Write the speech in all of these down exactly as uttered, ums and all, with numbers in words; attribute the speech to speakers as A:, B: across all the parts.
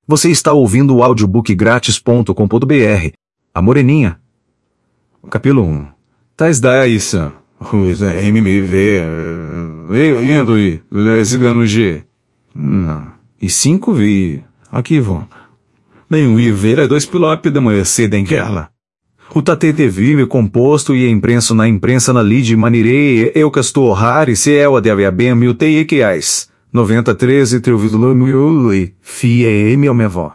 A: Você está ouvindo o audiobook grátis ponto com ponto br. A Moreninha. Capítulo um. Tais da Issa. Os M M V. Indo e. Cigano G. Não. E cinco vi. Aqui vão. Nenhum I ver dois pilotos da manhã cedo em ela. O tate teve composto e imprenso na imprensa na lide manirei eu castor rari se é o de havia bem mil tei equiais. noventa e três e trevido mil e fia m ao minha avó.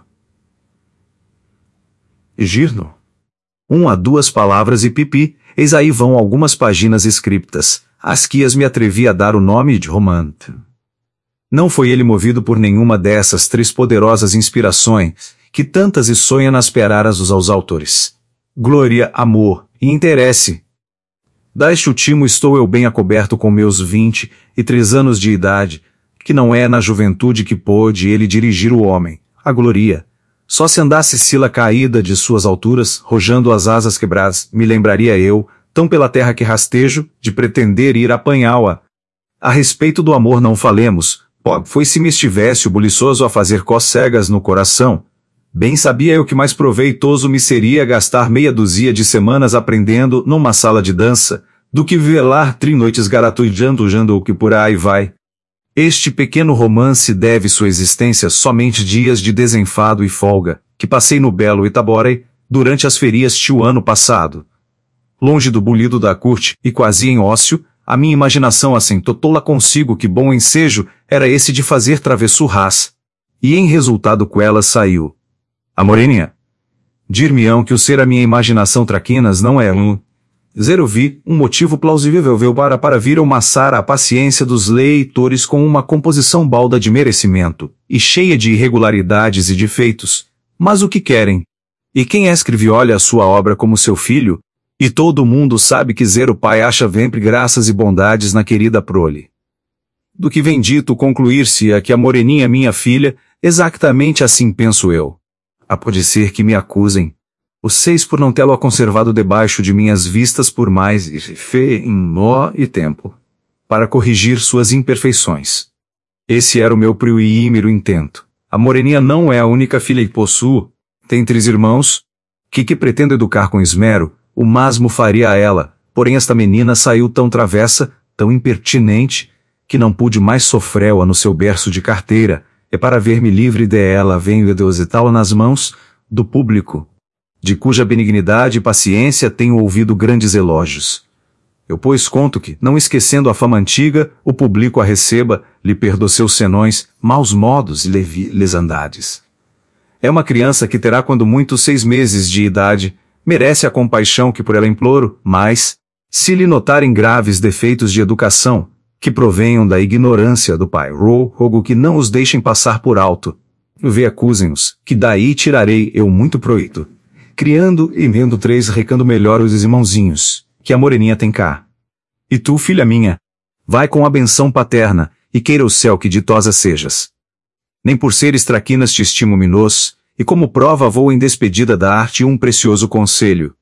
A: Girno. Um a duas palavras e pipi, eis aí vão algumas páginas escriptas, as quias me atrevi a dar o nome de romance. Não foi ele movido por nenhuma dessas três poderosas inspirações, que tantas e sonha nas peraras aos autores. Glória, amor e interesse. Daste o timo estou eu bem acoberto com meus vinte e três anos de idade, que não é na juventude que pôde ele dirigir o homem, a gloria. Só se andasse Sila caída de suas alturas, rojando as asas quebradas, me lembraria eu, tão pela terra que rastejo, de pretender ir apanhá-la. A respeito do amor não falemos, pobre foi se me estivesse o buliçoso a fazer cócegas no coração. Bem sabia eu que mais proveitoso me seria gastar meia dúzia de semanas aprendendo numa sala de dança, do que velar trinoites garatuijando o que por aí vai. Este pequeno romance deve sua existência somente dias de desenfado e folga, que passei no belo Itaborei, durante as ferias tio ano passado. Longe do bulido da corte, e quase em ócio, a minha imaginação assentou-la consigo que bom ensejo era esse de fazer travessurras. E em resultado com ela saiu. A Moreninha. Dir-me-ão que o ser a minha imaginação traquinas não é um... Zero vi, um motivo plausível para para vir amassar a paciência dos leitores com uma composição balda de merecimento, e cheia de irregularidades e defeitos. Mas o que querem? E quem escreve olha a sua obra como seu filho, e todo mundo sabe que Zero pai acha sempre graças e bondades na querida prole. Do que vem dito concluir-se a que a Moreninha minha filha, exatamente assim penso eu. Ah, pode ser que me acusem. Os seis por não tê-lo conservado debaixo de minhas vistas por mais e fé em nó e tempo, para corrigir suas imperfeições. Esse era o meu primeiro intento. A Moreninha não é a única filha que possuo, tem três irmãos, que que pretendo educar com esmero, o mesmo faria a ela, porém esta menina saiu tão travessa, tão impertinente, que não pude mais sofrê-la no seu berço de carteira, e para ver-me livre dela venho depositá-la nas mãos do público, de cuja benignidade e paciência tenho ouvido grandes elogios. Eu pois conto que, não esquecendo a fama antiga, o público a receba, lhe perdoe seus senões, maus modos e lesandades. É uma criança que terá quando muito seis meses de idade, merece a compaixão que por ela imploro, mas, se lhe notarem graves defeitos de educação, que provenham da ignorância do pai, rogo que não os deixem passar por alto. Vê acusem-os, que daí tirarei eu muito proveito. Criando e vendo três recando melhor os irmãozinhos, que a Moreninha tem cá. E tu, filha minha, vai com a benção paterna, e queira o céu que ditosa sejas. Nem por seres traquinas te estimo minos, e como prova vou em despedida da arte um precioso conselho.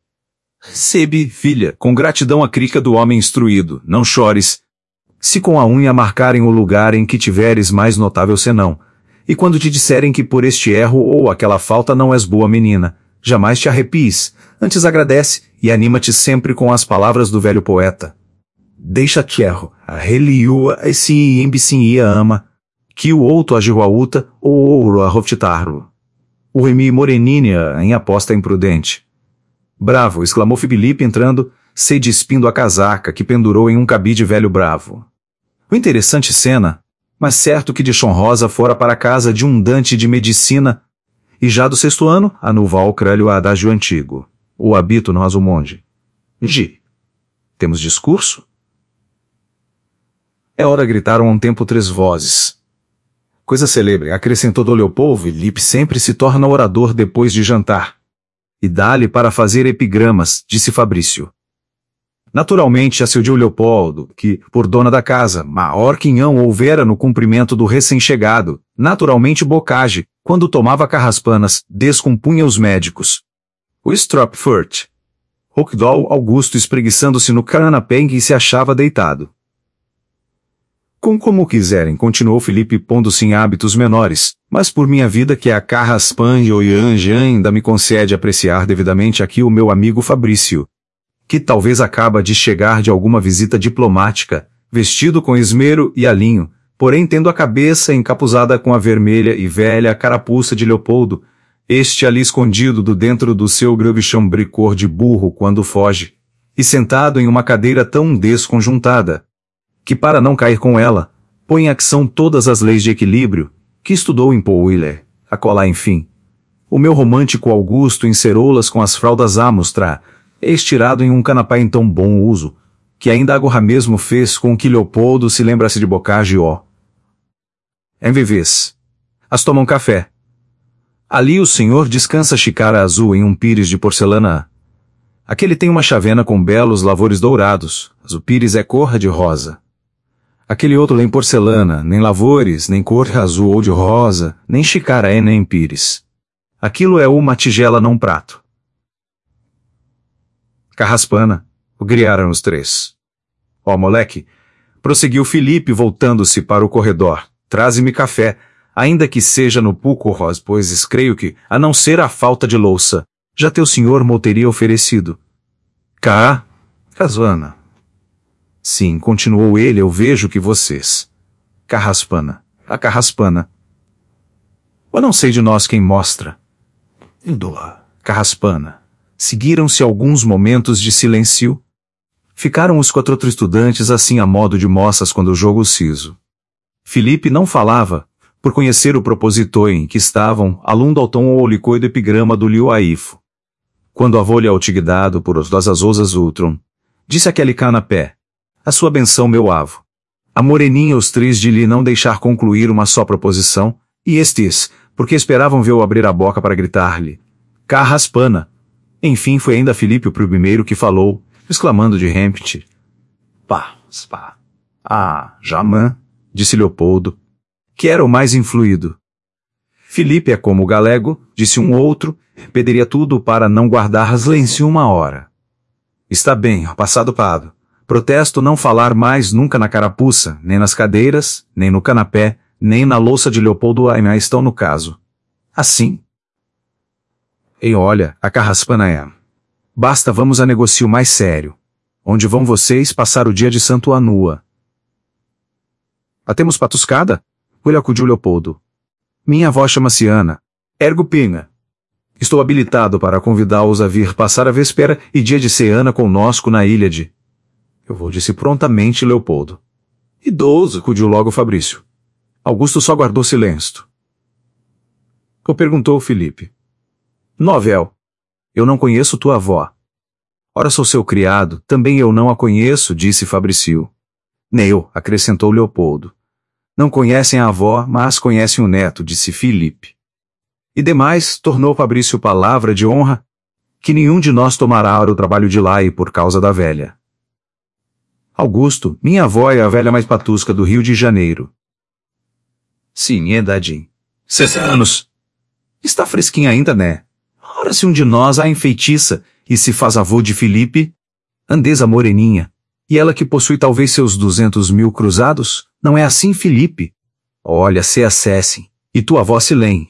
A: Recebe, filha, com gratidão a crica do homem instruído, não chores, se com a unha marcarem o lugar em que tiveres mais notável senão, e quando te disserem que por este erro ou aquela falta não és boa menina, jamais te arrepies, antes agradece, e anima-te sempre com as palavras do velho poeta. Deixa-te erro, a reliua esse embicin ama, que o outro agiuauta ou ouro arroftitarro. O remi Moreninha em aposta imprudente. Bravo, exclamou Filipe entrando, se despindo a casaca que pendurou em um cabide velho bravo. O interessante cena, mas certo que de Chonrosa fora para a casa de um dante de medicina, e já do sexto ano, anuva ao crânio a adágio antigo. O habito no azumonde. Gi. Temos discurso? É hora gritaram a um tempo três vozes. Coisa celebre, acrescentou do Leopoldo, Filipe sempre se torna orador depois de jantar. E dá-lhe para fazer epigramas, disse Fabrício. Naturalmente acudiu Leopoldo, que, por dona da casa, maior quinhão houvera no cumprimento do recém-chegado, naturalmente Bocage, quando tomava carraspanas, descompunha os médicos. O Stropford. Rockdoll Augusto espreguiçando-se no canapé em que se achava deitado. Com como quiserem, continuou Felipe pondo-se em hábitos menores, mas por minha vida que a Carraspan e Oyange ainda me concede apreciar devidamente aqui o meu amigo Fabrício, que talvez acaba de chegar de alguma visita diplomática, vestido com esmero e alinho, porém tendo a cabeça encapuzada com a vermelha e velha carapuça de Leopoldo, este ali escondido do dentro do seu grave chambre cor de burro quando foge, e sentado em uma cadeira tão desconjuntada, que para não cair com ela, põe em ação todas as leis de equilíbrio, que estudou em Paul Wheeler, a colar enfim. O meu romântico Augusto encerou-las com as fraldas à mostrar, estirado em um canapé em tão bom uso, que ainda agora mesmo fez com que Leopoldo se lembrasse de Bocage ó. Em vez, as tomam café. Ali o senhor descansa xícara azul em um pires de porcelana. Aquele tem uma chavena com belos lavores dourados, mas o pires é cor de rosa. Aquele outro nem porcelana, nem lavores, nem cor azul ou de rosa, nem xícara é nem pires. Aquilo é uma tigela não prato. Carraspana, o griaram os três. Ó moleque, prosseguiu Felipe voltando-se para o corredor, traze-me café, ainda que seja no Puco Ros, pois creio que, a não ser a falta de louça, já teu senhor mo teria oferecido. Cá, Casana. Sim, continuou ele, eu vejo que vocês. Carraspana, a Carraspana. Eu não sei de nós quem mostra. Indoa, Carraspana. Seguiram-se alguns momentos de silêncio. Ficaram os quatro outros estudantes assim a modo de moças quando o jogo ciso. Felipe não falava, por conhecer o propositor em que estavam, alundo ao tom ou licoido epigrama do Liu Aifo. Quando avô-lhe autigdado por os dos azosas ultron, disse aquele canapé, a sua benção meu avo. A moreninha os três de lhe não deixar concluir uma só proposição, e estes, porque esperavam vê-o abrir a boca para gritar-lhe, Carraspana. Enfim foi ainda Felipe o primeiro que falou, exclamando de rempte, pá, pá, ah, jamã, disse Leopoldo, que era o mais influído. Felipe é como o galego, disse um outro, pediria tudo para não guardar silêncio uma hora. Está bem, passado pado. Protesto não falar mais nunca na carapuça, nem nas cadeiras, nem no canapé, nem na louça de Leopoldo ainda estão no caso. Assim. E olha, a Carraspana é. Basta vamos a negocio mais sério. Onde vão vocês passar o dia de Santo Anua? A temos patuscada? Ele acudiu Leopoldo. Minha avó chama-se Ana. Ergo Pinga. Estou habilitado para convidá-os a vir passar a véspera e dia de ceana conosco na ilha de... Eu vou, disse prontamente Leopoldo. Idoso, acudiu logo Fabrício. Augusto só guardou silêncio. O perguntou Felipe. Novel. Eu não conheço tua avó. Ora sou seu criado, também eu não a conheço, disse Fabrício. Nem eu, acrescentou Leopoldo. Não conhecem a avó, mas conhecem o neto, disse Felipe. E demais, tornou Fabrício palavra de honra, que nenhum de nós tomará o trabalho de lá e por causa da velha. Augusto, minha avó é a velha mais patusca do Rio de Janeiro. Sim, é dadinho. Sessenta anos. Está fresquinha ainda, né? Ora se um de nós a enfeitiça e se faz avô de Felipe, Andesa moreninha, e ela que possui talvez seus duzentos mil cruzados, não é assim, Felipe? Olha, se acessem, e tua avó se lém,